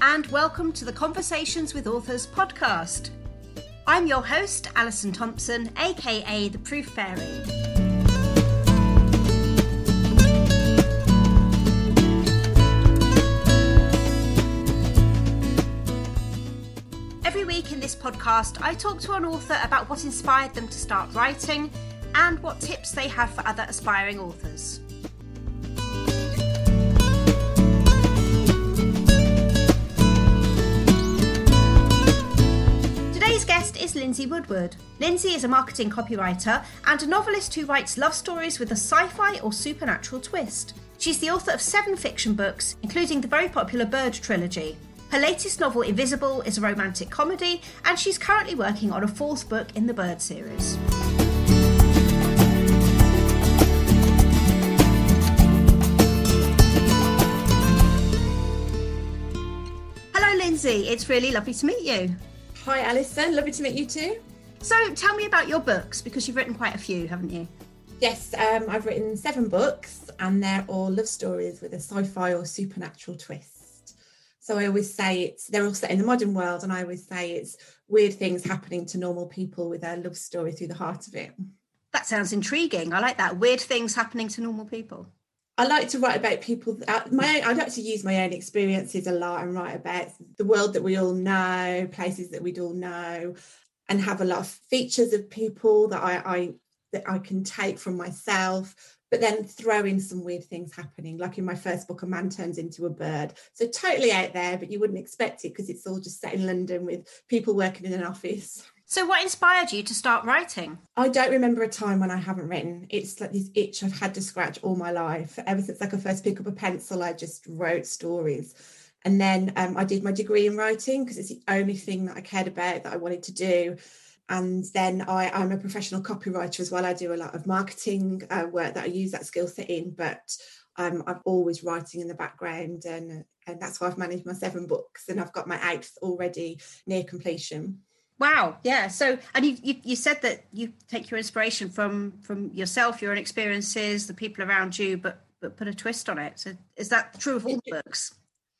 and welcome to the Conversations with Authors podcast. I'm your host, Alison Thompson, aka The Proof Fairy. Every week in this podcast, I talk to an author about what inspired them to start writing and what tips they have for other aspiring authors. Today's guest is Lindsay Woodward. Lindsay is a marketing copywriter and a novelist who writes love stories with a sci-fi or supernatural twist. She's the author of 7 fiction books, including the very popular Bird trilogy. Her latest novel, Invisible, is a romantic comedy, and she's currently working on a 4th book in the Bird series. Hello, Lindsay. It's really lovely to meet you. Hi, Alison. Lovely to meet you too. So tell me about your books, because you've written quite a few, haven't you? Yes, I've written 7 books, and they're all love stories with a sci-fi or supernatural twist. So I always say they're all set in the modern world, and I always say it's weird things happening to normal people with a love story through the heart of it. That sounds intriguing. I like that. Weird things happening to normal people. I like to write about people. I like to use my own experiences a lot and write about the world that we all know, places that we'd all know, and have a lot of features of people that I can take from myself, but then throw in some weird things happening. Like in my first book, a man turns into a bird. So totally out there, but you wouldn't expect it because it's all just set in London with people working in an office. So what inspired you to start writing? I don't remember a time when I haven't written. It's like this itch I've had to scratch all my life. Ever since I could first pick up a pencil, I just wrote stories. And then I did my degree in writing because it's the only thing that I cared about that I wanted to do. And then I'm a professional copywriter as well. I do a lot of marketing work that I use that skill set in, but I'm always writing in the background, and that's why I've managed my 7 books, and I've got my 8th already near completion. Wow, yeah. So, and you said that you take your inspiration from yourself, your own experiences, the people around you, but put a twist on it. So, is that true of all books?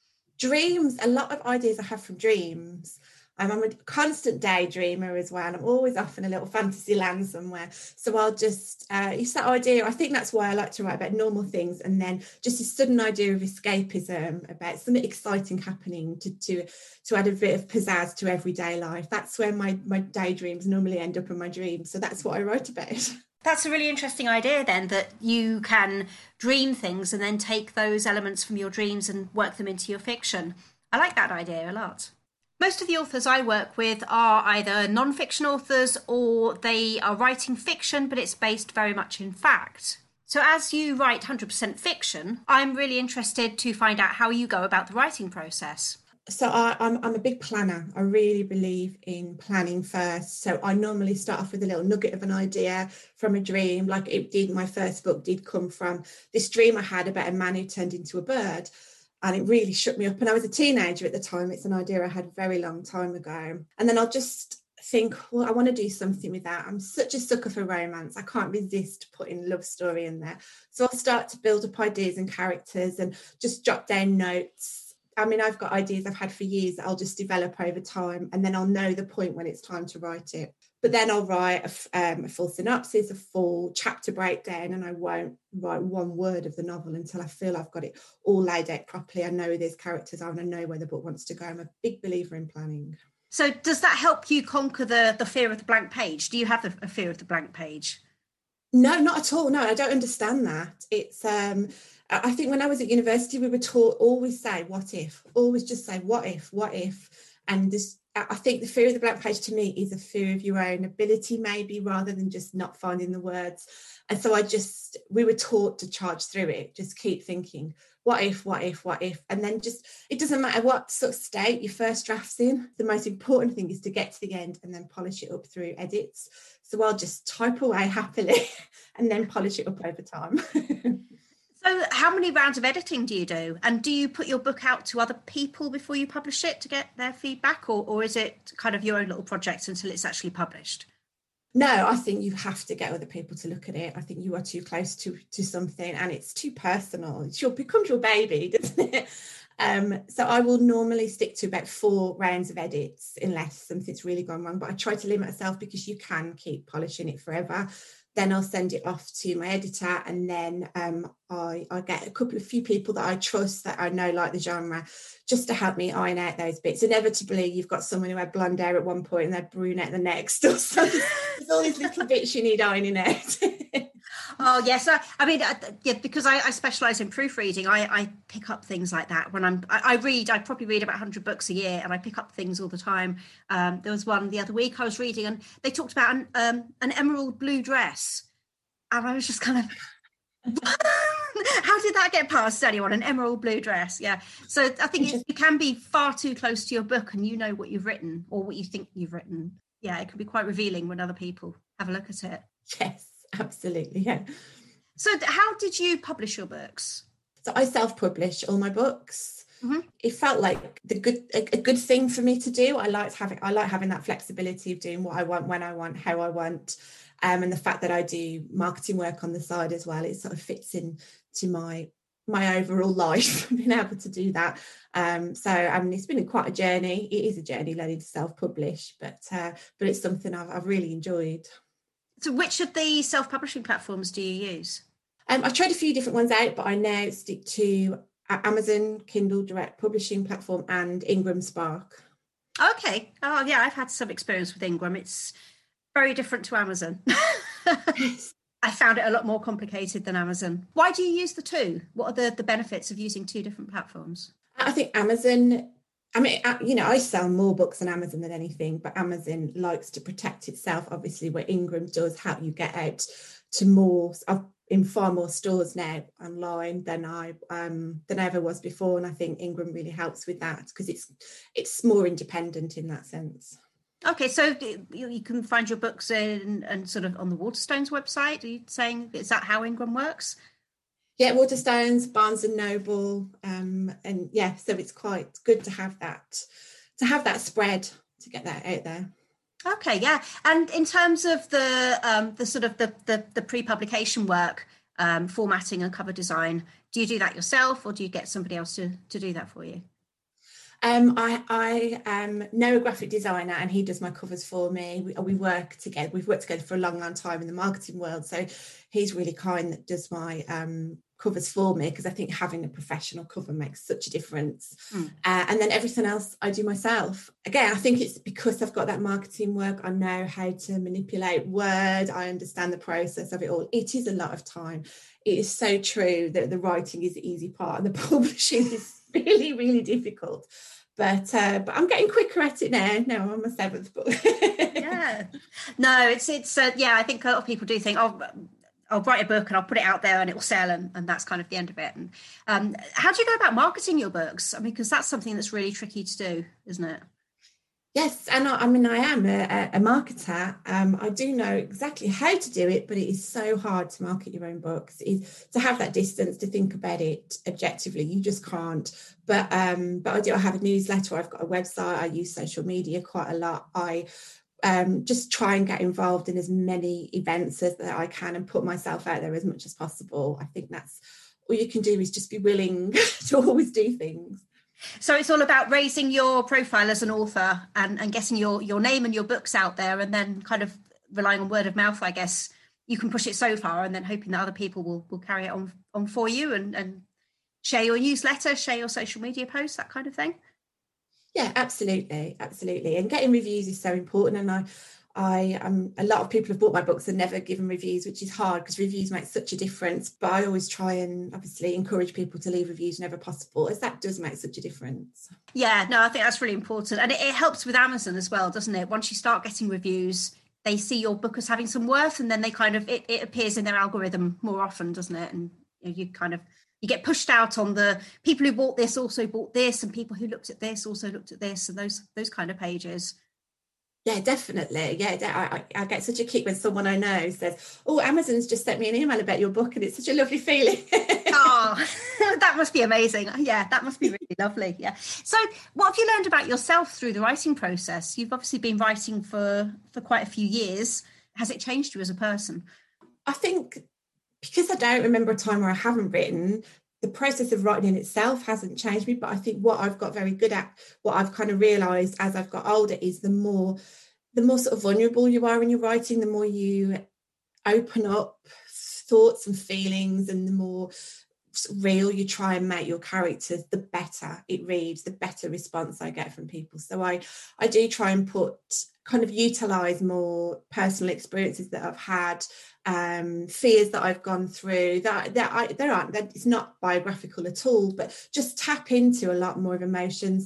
Dreams, a lot of ideas I have from dreams. I'm a constant daydreamer as well. I'm always off in a little fantasy land somewhere. So I'll just, it's that idea. I think that's why I like to write about normal things, and then just a sudden idea of escapism, about something exciting happening to add a bit of pizzazz to everyday life. That's where my daydreams normally end up in my dreams. So that's what I write about. That's a really interesting idea then, that you can dream things and then take those elements from your dreams and work them into your fiction. I like that idea a lot. Most of the authors I work with are either non-fiction authors or they are writing fiction, but it's based very much in fact. So as you write 100% fiction, I'm really interested to find out how you go about the writing process. So I'm a big planner. I really believe in planning first. So I normally start off with a little nugget of an idea from a dream, like it did. My first book did come from this dream I had about a man who turned into a bird. And it really shook me up. And I was a teenager at the time. It's an idea I had a very long time ago. And then I'll just think, well, I want to do something with that. I'm such a sucker for romance. I can't resist putting love story in there. So I'll start to build up ideas and characters and just jot down notes. I mean, I've got ideas I've had for years that I'll just develop over time. And then I'll know the point when it's time to write it. But then I'll write a full synopsis, a full chapter breakdown, and I won't write one word of the novel until I feel I've got it all laid out properly. I know there's characters are, and I know where the book wants to go. I'm a big believer in planning. So does that help you conquer the fear of the blank page? Do you have a fear of the blank page? No, not at all. No, I don't understand that. It's I think when I was at university, we were taught always say, what if? Always just say, what if? And this, I think the fear of the blank page to me is a fear of your own ability, maybe, rather than just not finding the words. And so we were taught to charge through it, just keep thinking, what if? And then just, it doesn't matter what sort of state your first draft's in. The most important thing is to get to the end and then polish it up through edits. So I'll just type away happily and then polish it up over time. So how many rounds of editing do you do? And do you put your book out to other people before you publish it to get their feedback? Or is it kind of your own little project until it's actually published? No, I think you have to get other people to look at it. I think you are too close to something and it's too personal. It becomes your baby, doesn't it? So I will normally stick to about 4 rounds of edits unless something's really gone wrong, but I try to limit myself because you can keep polishing it forever. Then I'll send it off to my editor, and then I get a few people that I trust, that I know like the genre, just to help me iron out those bits. Inevitably, you've got someone who had blonde hair at one point and they're brunette the next, or something. There's all these little bits you need ironing out. Oh yes, I mean, yeah, because I specialise in proofreading. I pick up things like that when I read. I probably read about 100 books a year, and I pick up things all the time. There was one the other week I was reading, and they talked about an emerald blue dress, and I was just kind of, how did that get past anyone? An emerald blue dress, yeah. So I think you can be far too close to your book, and you know what you've written or what you think you've written. Yeah, it can be quite revealing when other people have a look at it. Yes. Absolutely, yeah. So how did you publish your books? So I self-publish all my books. Mm-hmm. It felt like a good thing for me to do. I like having that flexibility of doing what I want, when I want, how I want, and the fact that I do marketing work on the side as well. It sort of fits in to my overall life, being able to do that. So I mean, it's been quite a journey. It is a journey learning to self-publish, but it's something I've really enjoyed. So which of the self-publishing platforms do you use? I've tried a few different ones out, but I now stick to Amazon Kindle Direct Publishing Platform and Ingram Spark. Okay. Oh yeah, I've had some experience with Ingram. It's very different to Amazon. I found it a lot more complicated than Amazon. Why do you use the two? What are the benefits of using two different platforms? I think Amazon, I mean, you know, I sell more books on Amazon than anything, but Amazon likes to protect itself, obviously, where Ingram does help you get out to more, in far more stores now online than I ever was before. And I think Ingram really helps with that because it's more independent in that sense. Okay, so you can find your books in and sort of on the Waterstones website. Are you saying, is that how Ingram works? Yeah, Waterstones, Barnes and Noble, and yeah, so it's quite good to have that spread, to get that out there. Okay, yeah, and in terms of the sort of the pre-publication work, formatting and cover design, do you do that yourself, or do you get somebody else to do that for you? I know a graphic designer, and he does my covers for me. We work together. We've worked together for a long time in the marketing world, so he's really kind that does my covers for me, because I think having a professional cover makes such a difference. And then everything else I do myself. Again, I think it's because I've got that marketing work. I know how to manipulate Word. I understand the process of it all. It is a lot of time. It is so true that the writing is the easy part and the publishing is really, really difficult. But I'm getting quicker at it now. No, I'm on my 7th book. Yeah. No, it's yeah, I think a lot of people do think, oh, I'll write a book and I'll put it out there and it will sell, and that's kind of the end of it. And how do you go about marketing your books? I mean, because that's something that's really tricky to do, isn't it? Yes, and I mean, I am a marketer. I do know exactly how to do it, but it is so hard to market your own books. To have that distance to think about it objectively, you just can't. But I do. I have a newsletter. I've got a website. I use social media quite a lot. I just try and get involved in as many events as that I can and put myself out there as much as possible. I think that's all you can do, is just be willing to always do things. So it's all about raising your profile as an author and getting your name and your books out there, and then kind of relying on word of mouth, I guess. You can push it so far, and then hoping that other people will carry it on for you and share your newsletter, share your social media posts, that kind of thing. Yeah, absolutely. And getting reviews is so important. And a lot of people have bought my books and never given reviews, which is hard because reviews make such a difference. But I always try and obviously encourage people to leave reviews whenever possible, as that does make such a difference. Yeah, no, I think that's really important. And it helps with Amazon as well, doesn't it? Once you start getting reviews, they see your book as having some worth, and then they kind of, it appears in their algorithm more often, doesn't it? And you get pushed out on the people who bought this also bought this, and people who looked at this also looked at this, and those kind of pages. Yeah, definitely. Yeah, I get such a kick when someone I know says, oh, Amazon's just sent me an email about your book, and it's such a lovely feeling. Oh, that must be amazing. Yeah, that must be really lovely. Yeah. So what have you learned about yourself through the writing process? You've obviously been writing for quite a few years. Has it changed you as a person? I think because I don't remember a time where I haven't written, the process of writing in itself hasn't changed me, but I think what I've got very good at, what I've kind of realised as I've got older, is the more sort of vulnerable you are in your writing, the more you open up thoughts and feelings, and the more real you try and make your characters, the better it reads, the better response I get from people. So I do try and utilise more personal experiences that I've had, fears that I've gone through, it's not biographical at all, but just tap into a lot more of emotions.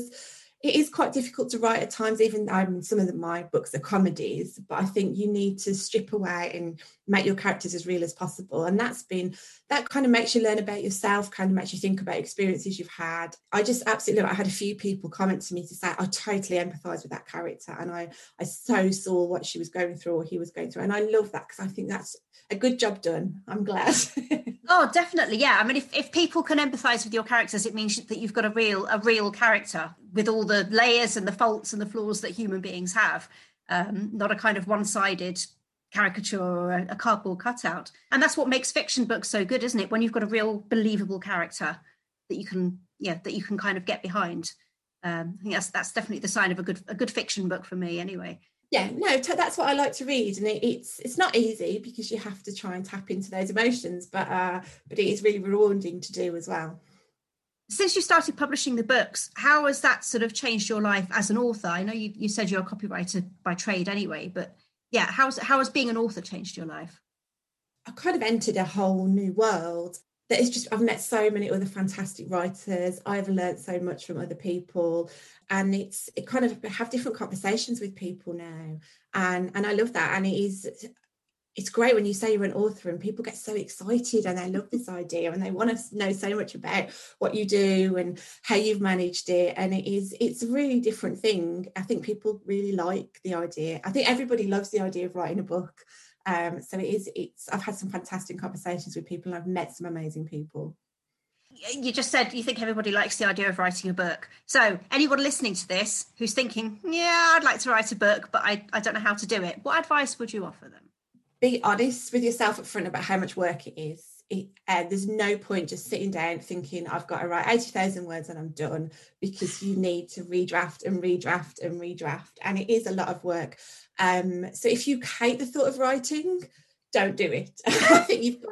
It is quite difficult to write at times, even some of my books are comedies, but I think you need to strip away and make your characters as real as possible. And that kind of makes you learn about yourself, kind of makes you think about experiences you've had. I had a few people comment to me to say, I totally empathise with that character, and I so saw what she was going through or he was going through. And I love that, because I think that's a good job done. I'm glad. Oh, definitely. Yeah. I mean, if people can empathise with your characters, it means that you've got a real character with all the layers and the faults and the flaws that human beings have, not a kind of one-sided caricature or a cardboard cutout. And that's what makes fiction books so good, isn't it? When you've got a real believable character that you can kind of get behind. I think that's definitely the sign of a good fiction book for me, anyway. Yeah, no, that's what I like to read, and it's not easy, because you have to try and tap into those emotions, but it is really rewarding to do as well. Since you started publishing the books, how has that sort of changed your life as an author? I know you said you're a copywriter by trade anyway, but yeah, how has being an author changed your life? I've kind of entered a whole new world. I've met so many other fantastic writers. I've learned so much from other people, and it kind of have different conversations with people now, and I love that. And it's great when you say you're an author and people get so excited and they love this idea and they want to know so much about what you do and how you've managed it. And it's a really different thing. I think people really like the idea. I think everybody loves the idea of writing a book. So I've had some fantastic conversations with people, and I've met some amazing people. You just said you think everybody likes the idea of writing a book. So anyone listening to this who's thinking, yeah, I'd like to write a book, but I don't know how to do it, what advice would you offer them? Be honest with yourself up front about how much work it is. There's no point just sitting down thinking I've got to write 80,000 words and I'm done, because you need to redraft and redraft and redraft, and it is a lot of work. So if you hate the thought of writing, don't do it. I think you've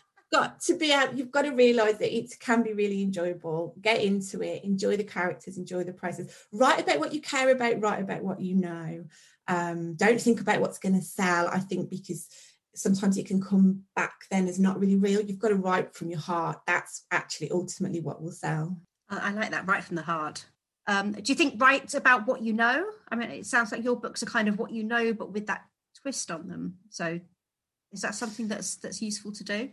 got to realise that it can be really enjoyable. Get into it, enjoy the characters, enjoy the process. Write about what you care about, write about what you know. Don't think about what's going to sell, I think, because sometimes it can come back then as not really real. You've got to write from your heart. That's actually ultimately what will sell. I like that, right from the heart. Do you think write about what you know? I mean, it sounds like your books are kind of what you know, but with that twist on them. So is that something that's useful to do?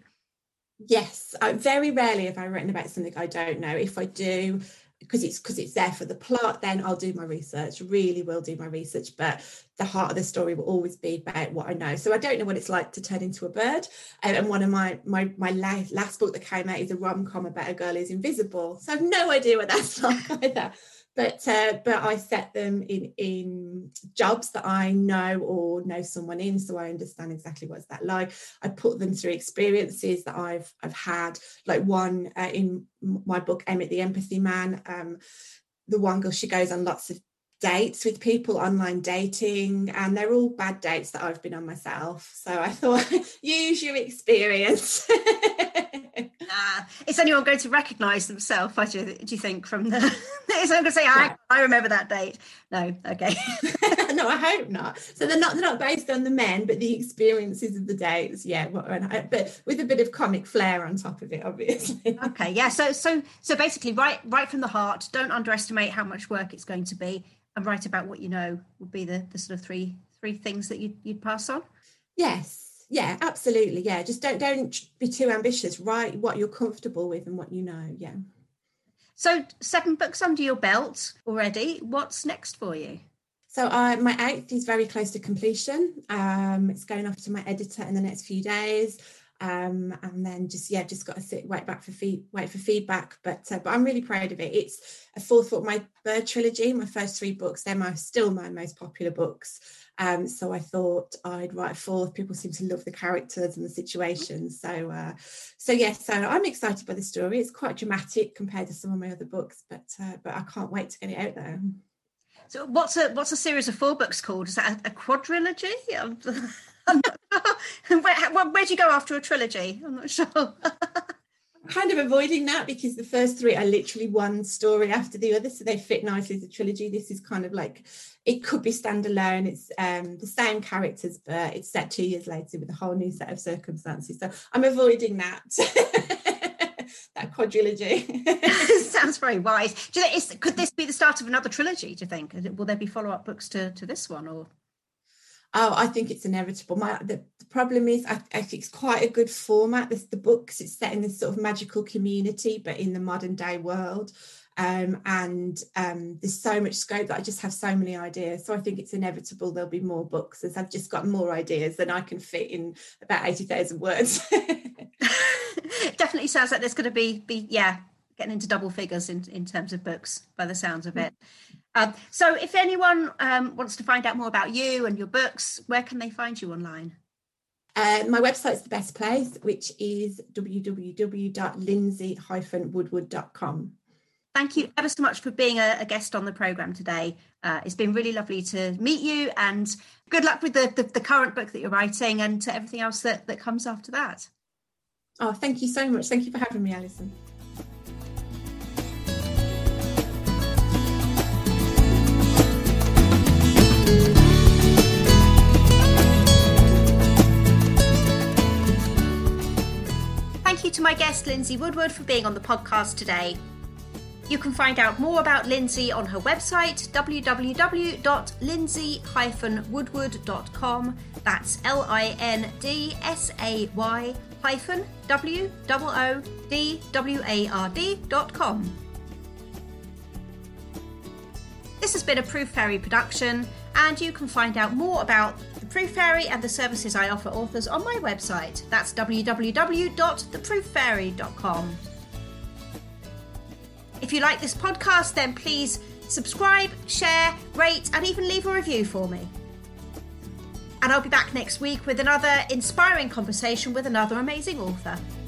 Yes, very rarely have I written about something I don't know. If I do, because it's there for the plot, then I'll do my research, really will do my research, but the heart of the story will always be about what I know. So I don't know what it's like to turn into a bird, and one of my last book that came out is a rom-com about a girl who's invisible, so I've no idea what that's like either. But I set them in jobs that I know or know someone in, so I understand exactly what's that like. I put them through experiences that I've had, like one in my book, Emmett the Empathy Man. The one girl, she goes on lots of dates with people, online dating, and they're all bad dates that I've been on myself. So I thought, use your experience. Is anyone going to recognise themselves, do you think, from the... Is anyone going to say, I remember that date? No, okay. No, I hope not. So they're not based on the men, but the experiences of the dates, yeah, but with a bit of comic flair on top of it, obviously. Okay, yeah, so basically write from the heart, don't underestimate how much work it's going to be, and write about what you know would be the sort of three things that you'd pass on? Yes. Yeah, absolutely. Yeah, just don't be too ambitious. Write what you're comfortable with and what you know. Yeah. So 7 books under your belt already. What's next for you? So my 8th is very close to completion. It's going off to my editor in the next few days. and then just got to wait for feedback. But I'm really proud of it. It's a fourth book, my Bird trilogy. My first 3 books, they're still my most popular books. So I thought I'd write a fourth. People seem to love the characters and the situations. So I'm excited by the story. It's quite dramatic compared to some of my other books, but I can't wait to get it out there. So what's a series of 4 books called? Is that a quadrilogy? Where do you go after a trilogy? I'm not sure. Kind of avoiding that because the first 3 are literally one story after the other, so they fit nicely as a trilogy. This is kind of like, it could be standalone. It's the same characters, but it's set 2 years later with a whole new set of circumstances. So I'm avoiding that that quadrilogy. Sounds very wise. Do you think, could this be the start of another trilogy? Do you think? Will there be follow-up books to this one, or? Oh, I think it's inevitable. The problem is, I think it's quite a good format. The books, it's set in this sort of magical community, but in the modern day world. And there's so much scope that I just have so many ideas. So I think it's inevitable there'll be more books, as I've just got more ideas than I can fit in about 80,000 words. Definitely sounds like there's going to be getting into double figures in terms of books by the sounds of it. So if anyone wants to find out more about you and your books, where can they find you online? My website's the best place, which is www.lindsay-woodward.com. Thank you ever so much for being a guest on the programme today. It's been really lovely to meet you, and good luck with the current book that you're writing and to everything else that comes after that. Oh, thank you so much. Thank you for having me, Alison. Thank you to my guest, Lindsay Woodward, for being on the podcast today. You can find out more about Lindsay on her website, www.lindsay-woodward.com. That's LINDSAY-WOOWOODWARD.com. This has been a Proof Fairy production, and you can find out more about the Proof Fairy and the services I offer authors on my website. That's www.theprooffairy.com. If you like this podcast, then please subscribe, share, rate, and even leave a review for me. And I'll be back next week with another inspiring conversation with another amazing author.